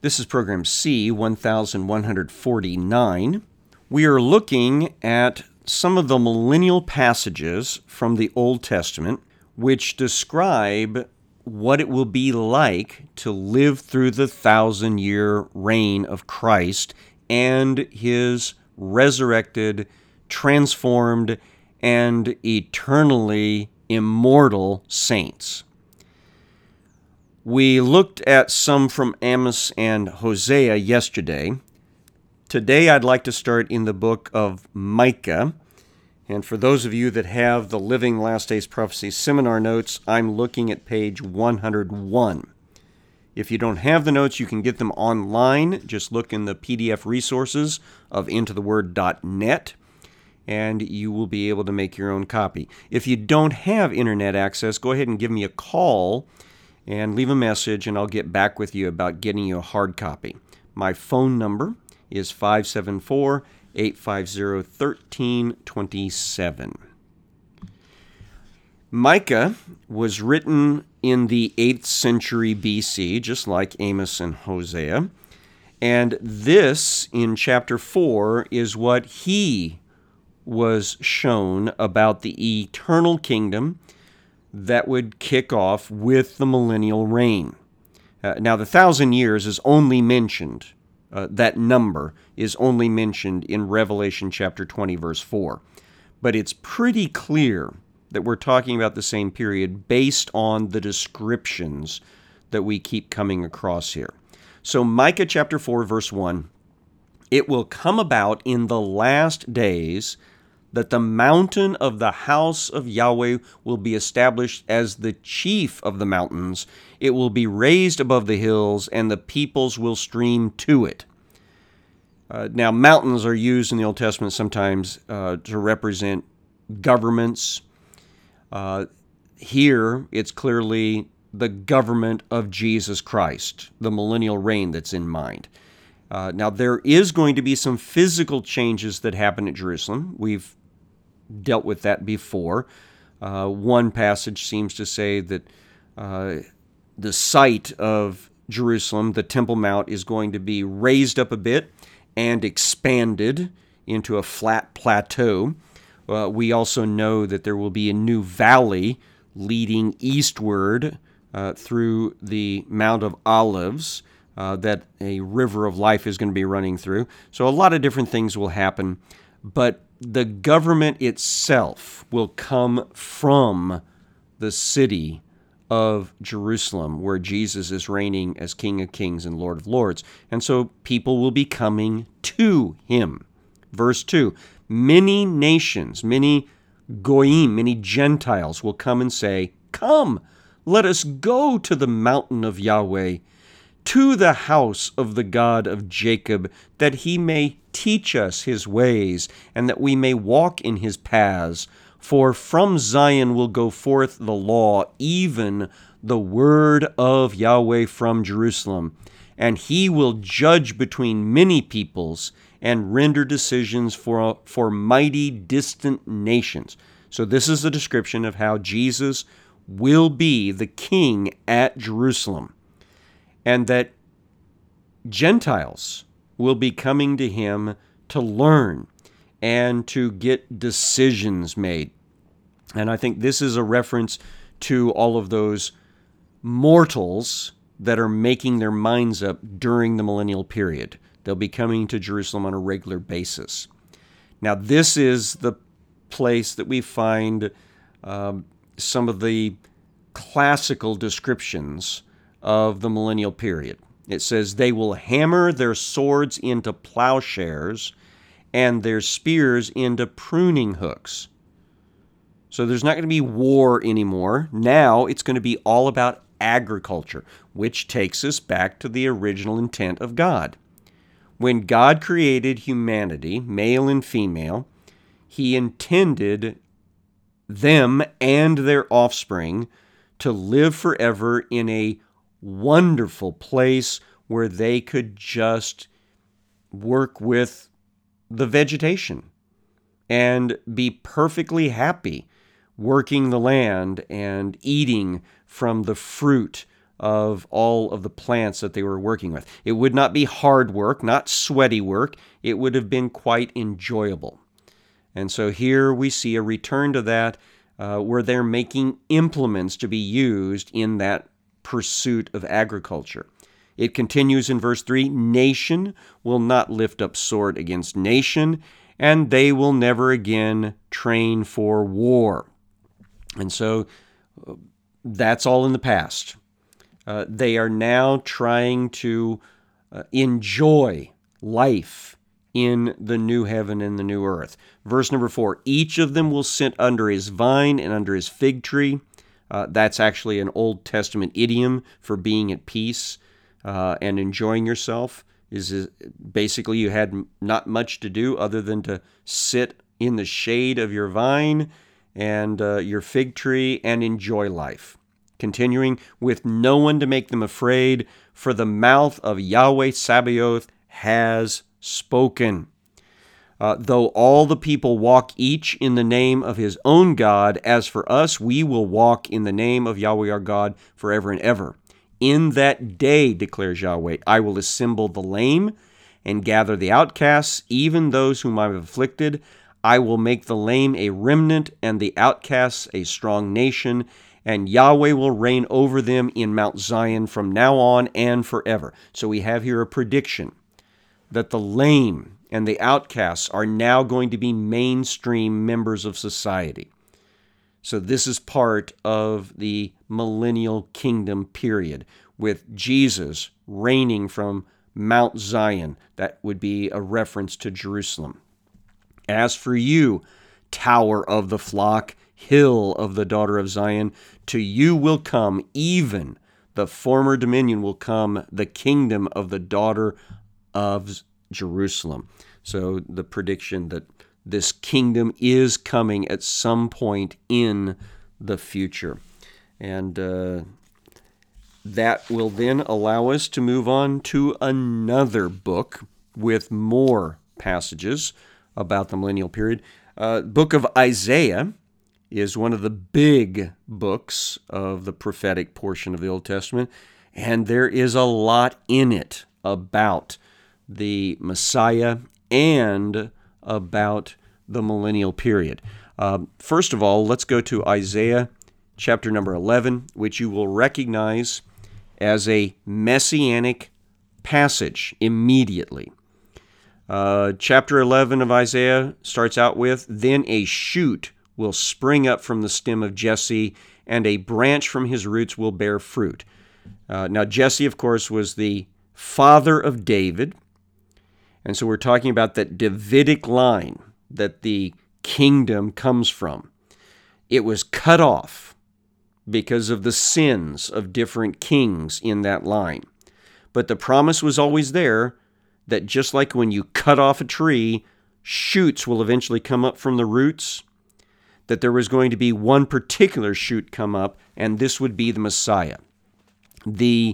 This is program C 1149. We are looking at some of the millennial passages from the Old Testament which describe what it will be like to live through the 1,000-year reign of Christ and his resurrected, transformed, and eternally immortal saints. We looked at some from Amos and Hosea yesterday. Today I'd like to start in the book of Micah. And for those of you that have the Living Last Days Prophecy seminar notes, I'm looking at page 101. If you don't have the notes, you can get them online. Just look in the PDF resources of intotheword.net, and you will be able to make your own copy. If you don't have internet access, go ahead and give me a call and leave a message, and I'll get back with you about getting you a hard copy. My phone number is 574-850-1327. Micah was written in the 8th century BC, just like Amos and Hosea. And this, in chapter 4, is what he was shown about the eternal kingdom that would kick off with the millennial reign. Now, the 1,000 years is only mentioned, that number is only mentioned in Revelation chapter 20, verse 4. But it's pretty clear that we're talking about the same period based on the descriptions that we keep coming across here. So Micah chapter 4, verse 1, "It will come about in the last days that the mountain of the house of Yahweh will be established as the chief of the mountains. It will be raised above the hills, and the peoples will stream to it." Now, mountains are used in the Old Testament sometimes to represent governments. Here, it's clearly the government of Jesus Christ, the millennial reign that's in mind. Now, there is going to be some physical changes that happen at Jerusalem. We've dealt with that before. One passage seems to say that the site of Jerusalem, the Temple Mount, is going to be raised up a bit and expanded into a flat plateau. We also know that there will be a new valley leading eastward through the Mount of Olives that a river of life is going to be running through. So a lot of different things will happen, but the government itself will come from the city of Jerusalem, where Jesus is reigning as King of Kings and Lord of Lords. And so people will be coming to him. Verse 2, "Many nations, many goyim, many Gentiles will come and say, 'Come, let us go to the mountain of Yahweh, to the house of the God of Jacob, that he may teach us his ways, and that we may walk in his paths. For from Zion will go forth the law, even the word of Yahweh from Jerusalem. And he will judge between many peoples and render decisions for mighty distant nations.'" So this is the description of how Jesus will be the king at Jerusalem, and that Gentiles will be coming to him to learn and to get decisions made. And I think this is a reference to all of those mortals that are making their minds up during the millennial period. They'll be coming to Jerusalem on a regular basis. Now, this is the place that we find some of the classical descriptions of the millennial period. It says, "They will hammer their swords into plowshares and their spears into pruning hooks." So there's not going to be war anymore. Now it's going to be all about agriculture, which takes us back to the original intent of God. When God created humanity, male and female, he intended them and their offspring to live forever in a wonderful place where they could just work with the vegetation and be perfectly happy working the land and eating from the fruit of all of the plants that they were working with. It would not be hard work, not sweaty work. It would have been quite enjoyable. And so here we see a return to that where they're making implements to be used in that pursuit of agriculture. It continues in verse 3, nation will not lift up sword against nation, and they will never again train for war. And so that's all in the past. They are now trying to enjoy life in the new heaven and the new earth. Verse number 4, each of them will sit under his vine and under his fig tree. That's actually an Old Testament idiom for being at peace and enjoying yourself. Is basically you had not much to do other than to sit in the shade of your vine and your fig tree and enjoy life. Continuing, with no one to make them afraid, for the mouth of Yahweh Sabaoth has spoken. Though all the people walk each in the name of his own God, as for us, we will walk in the name of Yahweh our God forever and ever. In that day, declares Yahweh, I will assemble the lame and gather the outcasts, even those whom I have afflicted. I will make the lame a remnant and the outcasts a strong nation, and Yahweh will reign over them in Mount Zion from now on and forever. So we have here a prediction that the lame and the outcasts are now going to be mainstream members of society. So this is part of the millennial kingdom period, with Jesus reigning from Mount Zion. That would be a reference to Jerusalem. As for you, tower of the flock, hill of the daughter of Zion, to you will come, even the former dominion will come, the kingdom of the daughter of Jerusalem. So the prediction that this kingdom is coming at some point in the future. And that will then allow us to move on to another book with more passages about the millennial period. Book of Isaiah is one of the big books of the prophetic portion of the Old Testament, and there is a lot in it about the Messiah and about the millennial period. First of all, let's go to Isaiah chapter number 11, which you will recognize as a messianic passage immediately. Chapter 11 of Isaiah starts out with, then a shoot will spring up from the stem of Jesse, and a branch from his roots will bear fruit. Now, Jesse, of course, was the father of David, and so we're talking about that Davidic line that the kingdom comes from. It was cut off because of the sins of different kings in that line. But the promise was always there that just like when you cut off a tree, shoots will eventually come up from the roots, that there was going to be one particular shoot come up, and this would be the Messiah. The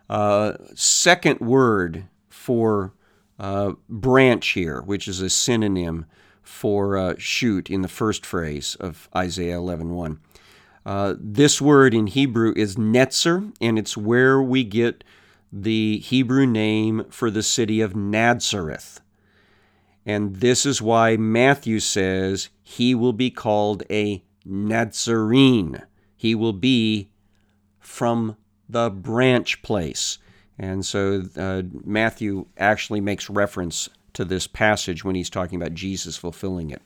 second word for branch here, which is a synonym for shoot in the first phrase of Isaiah 11:1. This word in Hebrew is netzer, and it's where we get the Hebrew name for the city of Nazareth. And this is why Matthew says he will be called a Nazarene. He will be from the branch place. And so Matthew actually makes reference to this passage when he's talking about Jesus fulfilling it.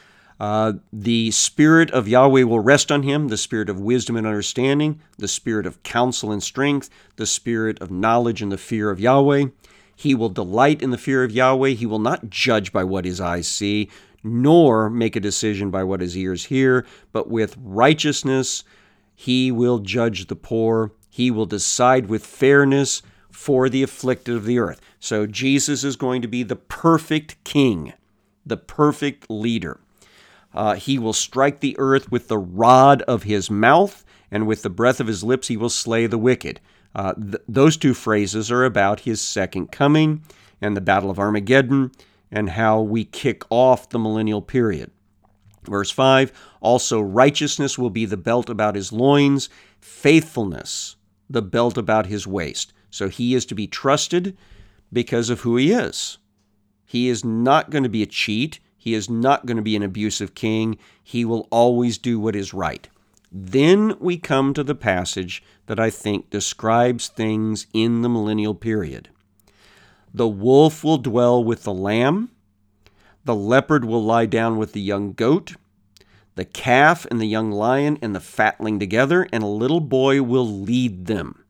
The Spirit of Yahweh will rest on him, the Spirit of wisdom and understanding, the Spirit of counsel and strength, the Spirit of knowledge and the fear of Yahweh. He will delight in the fear of Yahweh. He will not judge by what his eyes see, nor make a decision by what his ears hear, but with righteousness he will judge the poor. He will decide with fairness for the afflicted of the earth. So Jesus is going to be the perfect king, the perfect leader. He will strike the earth with the rod of his mouth, and with the breath of his lips he will slay the wicked. Those two phrases are about his second coming and the Battle of Armageddon and how we kick off the millennial period. Verse 5, also righteousness will be the belt about his loins, faithfulness the belt about his waist. So he is to be trusted because of who he is. He is not going to be a cheat. He is not going to be an abusive king. He will always do what is right. Then we come to the passage that I think describes things in the millennial period. The wolf will dwell with the lamb. The leopard will lie down with the young goat. The calf and the young lion and the fatling together, and a little boy will lead them.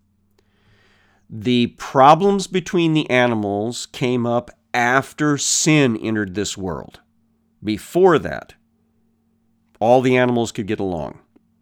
The problems between the animals came up after sin entered this world. Before that, all the animals could get along.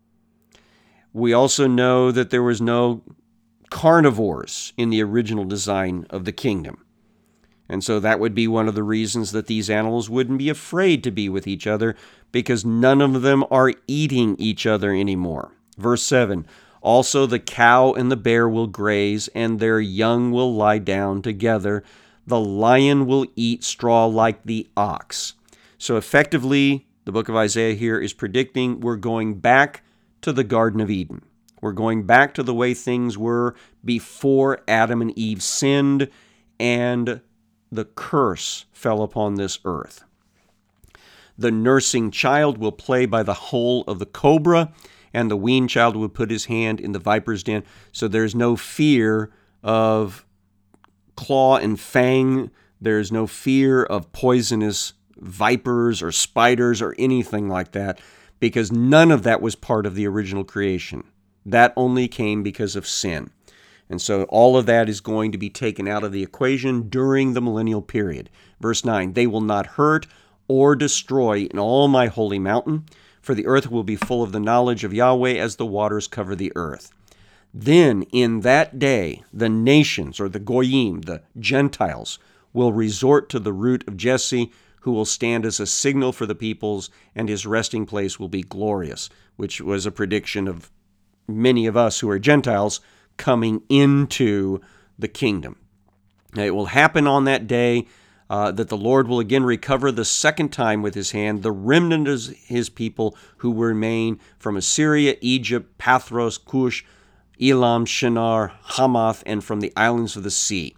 We also know that there was no carnivores in the original design of the kingdom. And so that would be one of the reasons that these animals wouldn't be afraid to be with each other, because none of them are eating each other anymore. Verse 7, also the cow and the bear will graze, and their young will lie down together. The lion will eat straw like the ox. So effectively, the book of Isaiah here is predicting we're going back to the Garden of Eden. We're going back to the way things were before Adam and Eve sinned and the curse fell upon this earth. The nursing child will play by the hole of the cobra, and the weaned child will put his hand in the viper's den. So there's no fear of claw and fang. There's no fear of poisonous vipers or spiders or anything like that, because none of that was part of the original creation. That only came because of sin. And so all of that is going to be taken out of the equation during the millennial period. Verse 9, they will not hurt or destroy in all my holy mountain, for the earth will be full of the knowledge of Yahweh as the waters cover the earth. Then in that day, the nations, or the Goyim, the Gentiles, will resort to the root of Jesse, who will stand as a signal for the peoples, and his resting place will be glorious, which was a prediction of many of us who are Gentiles coming into the kingdom. Now, it will happen on that day that the Lord will again recover the second time with his hand the remnant of his people who remain from Assyria, Egypt, Pathros, Cush, Elam, Shinar, Hamath, and from the islands of the sea.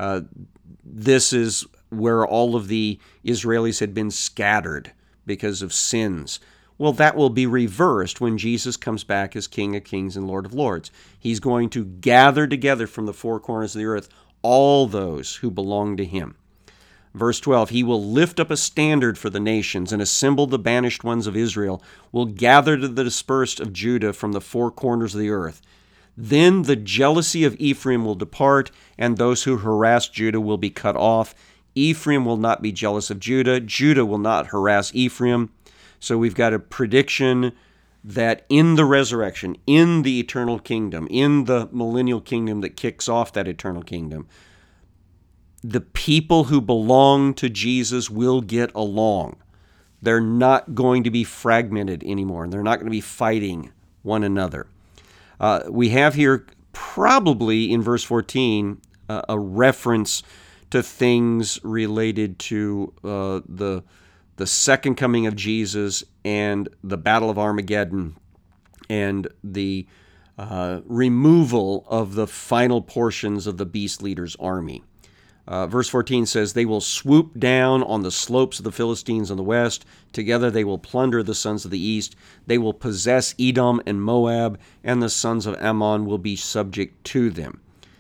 This is where all of the Israelis had been scattered because of sins. Well, that will be reversed when Jesus comes back as King of Kings and Lord of Lords. He's going to gather together from the four corners of the earth all those who belong to him. Verse 12, he will lift up a standard for the nations and assemble the banished ones of Israel, will gather to the dispersed of Judah from the four corners of the earth. Then the jealousy of Ephraim will depart, and those who harass Judah will be cut off. Ephraim will not be jealous of Judah. Judah will not harass Ephraim. So we've got a prediction that in the resurrection, in the eternal kingdom, in the millennial kingdom that kicks off that eternal kingdom, the people who belong to Jesus will get along. They're not going to be fragmented anymore, and they're not going to be fighting one another. We have here probably in verse 14 a reference to things related to the second coming of Jesus and the Battle of Armageddon and the removal of the final portions of the beast leader's army. Verse 14 says, they will swoop down on the slopes of the Philistines on the west. Together they will plunder the sons of the east. They will possess Edom and Moab, and the sons of Ammon will be subject to them.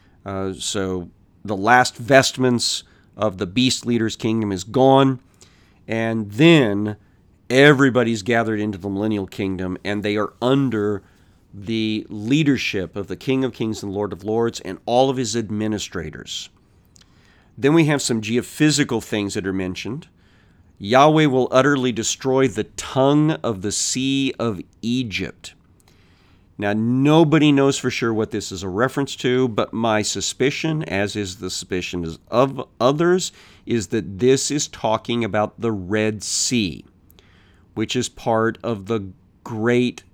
So the last vestments of the beast leader's kingdom is gone, and then everybody's gathered into the millennial kingdom, and they are under the leadership of the King of Kings and Lord of Lords and all of his administrators. Then we have some geophysical things that are mentioned. Yahweh will utterly destroy the tongue of the sea of Egypt. Now, nobody knows for sure what this is a reference to, but my suspicion, as is the suspicion of others, is that this is talking about the Red Sea, which is part of the great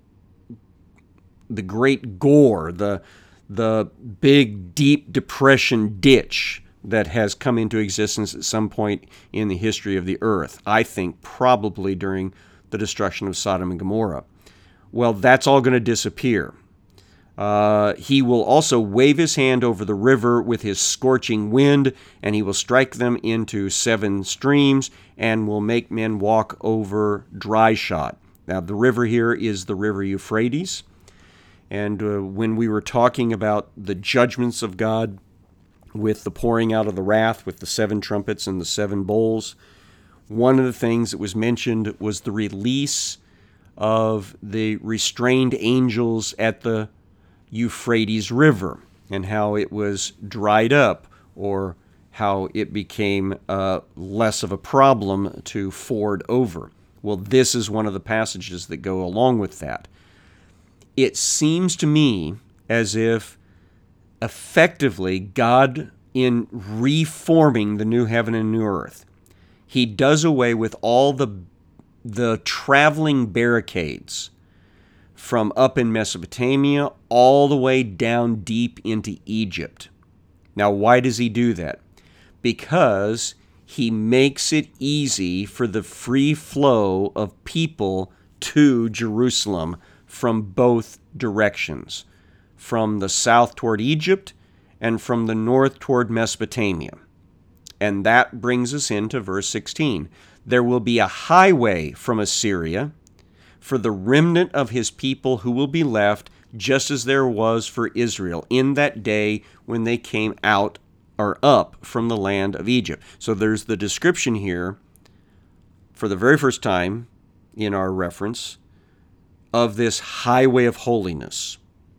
gore, the big, deep depression ditch that has come into existence at some point in the history of the earth. I think probably during the destruction of Sodom and Gomorrah. Well, that's all going to disappear. He will also wave his hand over the river with his scorching wind, and he will strike them into 7 streams, and will make men walk over dry shod. Now, the river here is the river Euphrates. And when we were talking about the judgments of God with the pouring out of the wrath, with the 7 trumpets and the 7 bowls, one of the things that was mentioned was the release of the restrained angels at the Euphrates River, and how it was dried up, or how it became less of a problem to ford over. Well, this is one of the passages that go along with that. It seems to me as if effectively God, in reforming the new heaven and new earth, he does away with all the traveling barricades from up in Mesopotamia all the way down deep into Egypt. Now, why does he do that? Because he makes it easy for the free flow of people to Jerusalem from both directions, from the south toward Egypt and from the north toward Mesopotamia. And that brings us into verse 16. There will be a highway from Assyria for the remnant of his people who will be left, just as there was for Israel in that day when they came out or up from the land of Egypt. So there's the description here, for the very first time in our reference, of this highway of holiness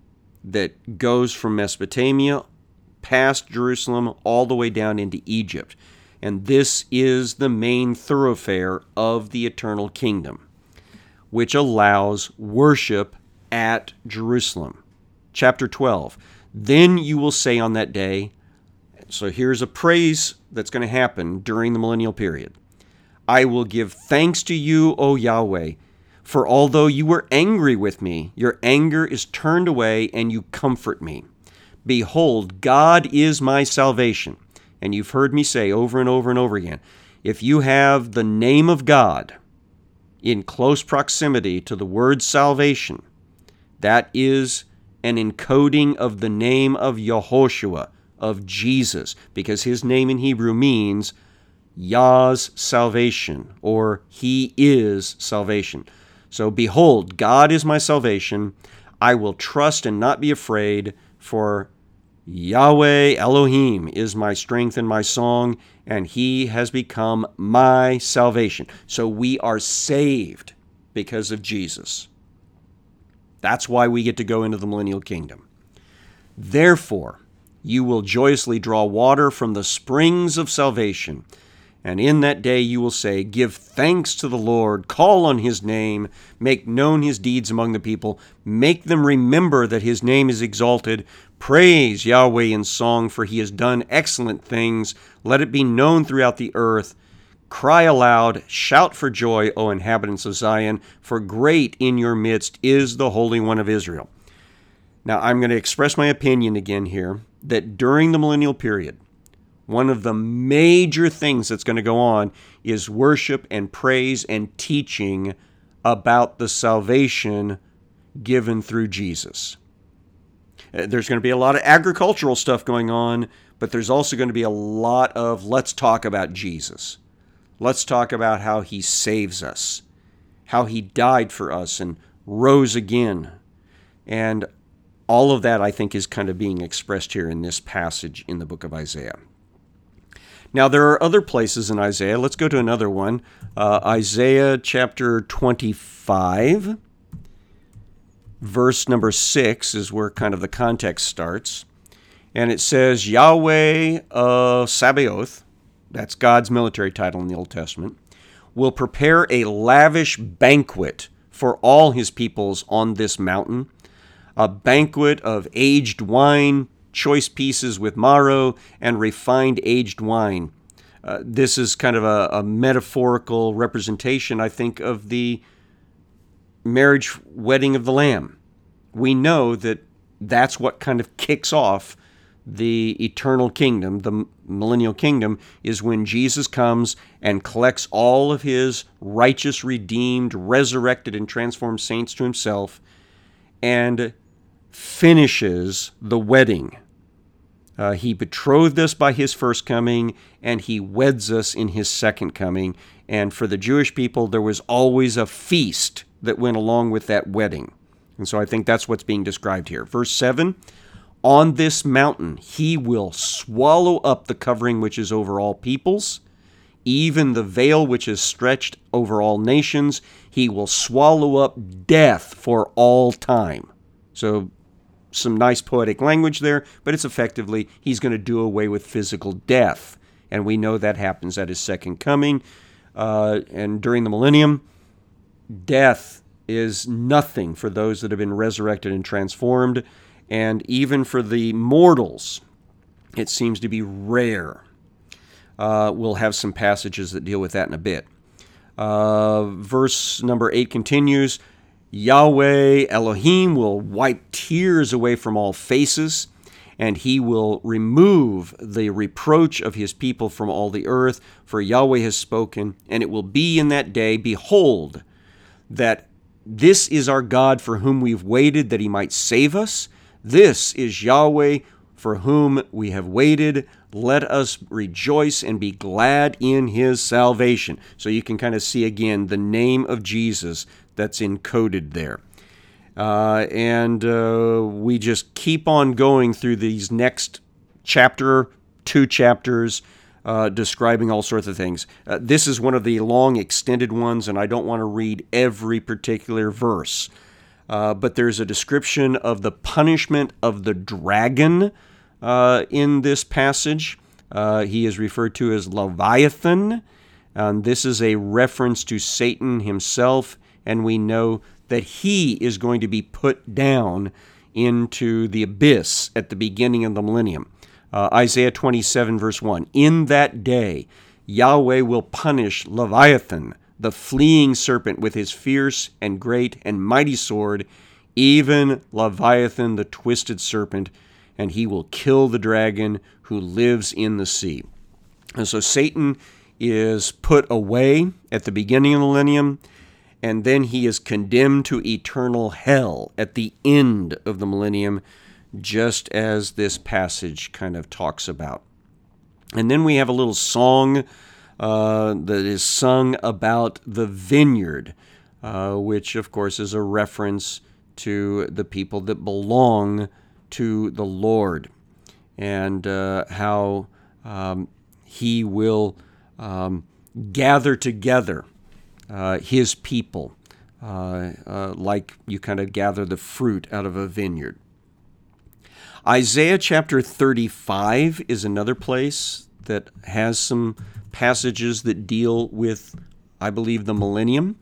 that goes from Mesopotamia past Jerusalem all the way down into Egypt. And this is the main thoroughfare of the eternal kingdom, which allows worship at Jerusalem. Chapter 12, then you will say on that day, so here's a praise that's going to happen during the millennial period. I will give thanks to you, O Yahweh, for although you were angry with me, your anger is turned away and you comfort me. Behold, God is my salvation. And you've heard me say over and over and over again, if you have the name of God in close proximity to the word salvation, that is an encoding of the name of Yehoshua, of Jesus, because his name in Hebrew means Yah's salvation, or he is salvation. So behold, God is my salvation. I will trust and not be afraid, for Yahweh Elohim is my strength and my song, and he has become my salvation. So we are saved because of Jesus. That's why we get to go into the millennial kingdom. Therefore, you will joyously draw water from the springs of salvation. And in that day you will say, give thanks to the Lord, call on his name, make known his deeds among the people, make them remember that his name is exalted. Praise Yahweh in song, for he has done excellent things. Let it be known throughout the earth. Cry aloud, shout for joy, O inhabitants of Zion, for great in your midst is the Holy One of Israel. Now, I'm going to express my opinion again here, that during the millennial period, one of the major things that's going to go on is worship and praise and teaching about the salvation given through Jesus. There's going to be a lot of agricultural stuff going on, but there's also going to be a lot of let's talk about Jesus. Let's talk about how he saves us, how he died for us and rose again. And all of that, I think, is kind of being expressed here in this passage in the book of Isaiah. Now, there are other places in Isaiah. Let's go to another one. Isaiah chapter 25, verse number 6 is where kind of the context starts. And it says, Yahweh Sabaoth, that's God's military title in the Old Testament, will prepare a lavish banquet for all his peoples on this mountain, a banquet of aged wine, choice pieces with marrow, and refined aged wine. This is kind of a metaphorical representation, I think, of the marriage wedding of the Lamb. We know that that's what kind of kicks off the eternal kingdom, the millennial kingdom, is when Jesus comes and collects all of his righteous, redeemed, resurrected, and transformed saints to himself, and finishes the wedding. He betrothed us by his first coming, and he weds us in his second coming. And for the Jewish people, there was always a feast that went along with that wedding. And so I think that's what's being described here. Verse 7, on this mountain he will swallow up the covering which is over all peoples, even the veil which is stretched over all nations. He will swallow up death for all time. So some nice poetic language there, but it's effectively he's going to do away with physical death. And we know that happens at his second coming. And during the millennium, death is nothing for those that have been resurrected and transformed. And even for the mortals, it seems to be rare. We'll have some passages that deal with that in a bit. Verse number 8 continues, Yahweh Elohim will wipe tears away from all faces, and he will remove the reproach of his people from all the earth, for Yahweh has spoken, and it will be in that day, behold, that this is our God for whom we've waited, that he might save us. This is Yahweh for whom we have waited. Let us rejoice and be glad in his salvation. So you can kind of see again the name of Jesus that's encoded there. And we just keep on going through these next two chapters, describing all sorts of things. This is one of the long extended ones, and I don't want to read every particular verse. But there's a description of the punishment of the dragon in this passage. He is referred to as Leviathan. This is a reference to Satan himself, and we know that he is going to be put down into the abyss at the beginning of the millennium. Isaiah 27, verse 1, in that day Yahweh will punish Leviathan, the fleeing serpent, with his fierce and great and mighty sword, even Leviathan, the twisted serpent, and he will kill the dragon who lives in the sea. And so Satan is put away at the beginning of the millennium, and then he is condemned to eternal hell at the end of the millennium, just as this passage kind of talks about. And then we have a little song that is sung about the vineyard, which, of course, is a reference to the people that belong to the Lord, and how he will gather together his people, like you kind of gather the fruit out of a vineyard. Isaiah chapter 35 is another place that has some passages that deal with, I believe, the millennium.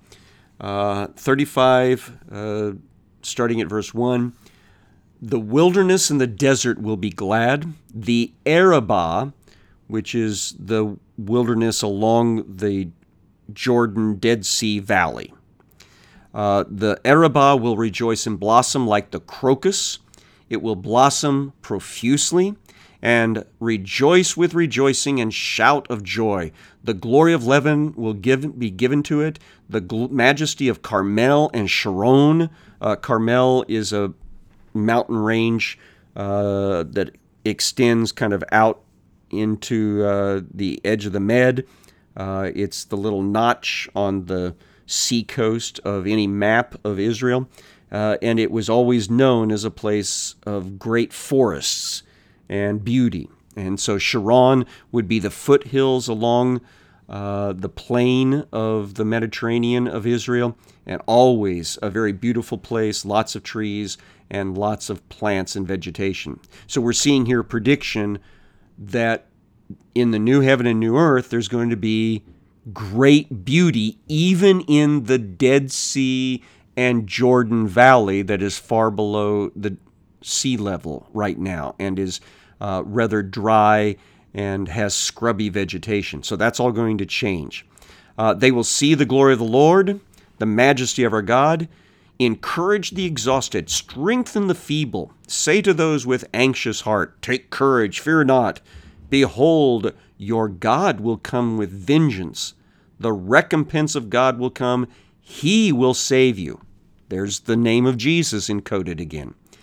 35, starting at verse 1, the wilderness and the desert will be glad. The Arabah, which is the wilderness along the Jordan Dead Sea Valley. The Arabah will rejoice and blossom like the crocus. It will blossom profusely and rejoice with rejoicing and shout of joy. The glory of Lebanon will be given to it, the majesty of Carmel and Sharon. Carmel is a mountain range that extends kind of out into the edge of the Med. It's the little notch on the seacoast of any map of Israel, and it was always known as a place of great forests and beauty. And so Sharon would be the foothills along the plain of the Mediterranean of Israel, and always a very beautiful place, lots of trees and lots of plants and vegetation. So we're seeing here a prediction that in the new heaven and new earth, there's going to be great beauty even in the Dead Sea and Jordan Valley that is far below the sea level right now and is rather dry and has scrubby vegetation. So that's all going to change. They will see the glory of the Lord, the majesty of our God. Encourage the exhausted, strengthen the feeble. Say to those with anxious heart, take courage, fear not. Behold, your God will come with vengeance. The recompense of God will come. He will save you. There's the name of Jesus encoded again.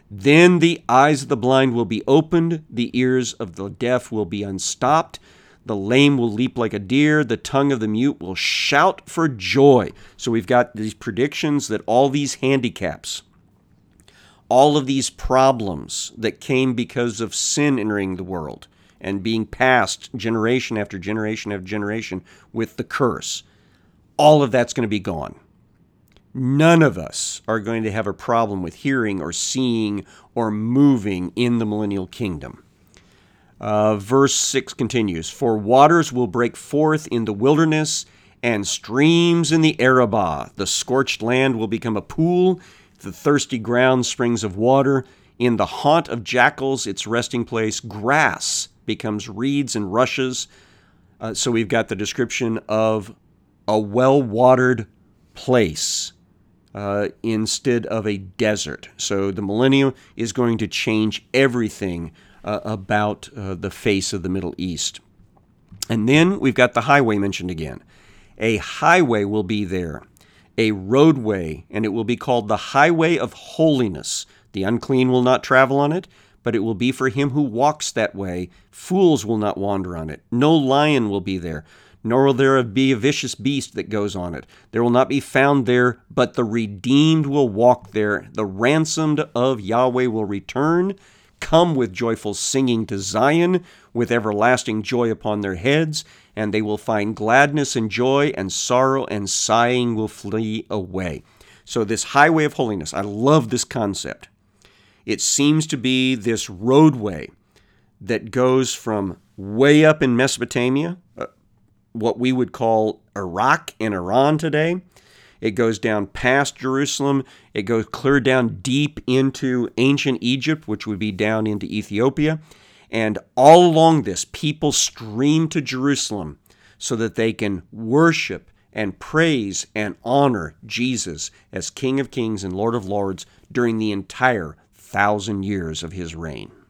Then the eyes of the blind will be opened, the ears of the deaf will be unstopped, the lame will leap like a deer, the tongue of the mute will shout for joy. So we've got these predictions that all these handicaps, all of these problems that came because of sin entering the world and being passed generation after generation after generation with the curse, all of that's going to be gone. None of us are going to have a problem with hearing or seeing or moving in the millennial kingdom. Verse 6 continues, "For waters will break forth in the wilderness and streams in the Arabah. The scorched land will become a pool, the thirsty ground springs of water. In the haunt of jackals, its resting place, grass becomes reeds and rushes." So we've got the description of a well-watered place instead of a desert. So the millennium is going to change everything about the face of the Middle East. And then we've got the highway mentioned again. A highway will be there, a roadway, and it will be called the highway of holiness. The unclean will not travel on it, but it will be for him who walks that way. Fools will not wander on it. No lion will be there, nor will there be a vicious beast that goes on it. There will not be found there, but the redeemed will walk there. The ransomed of Yahweh will return. Come with joyful singing to Zion, with everlasting joy upon their heads, and they will find gladness and joy, and sorrow and sighing will flee away. So this highway of holiness, I love this concept. It seems to be this roadway that goes from way up in Mesopotamia, what we would call Iraq and Iran today. It goes down past Jerusalem. It goes clear down deep into ancient Egypt, which would be down into Ethiopia. And all along this, people stream to Jerusalem so that they can worship and praise and honor Jesus as King of Kings and Lord of Lords during the entire 1,000 years of his reign.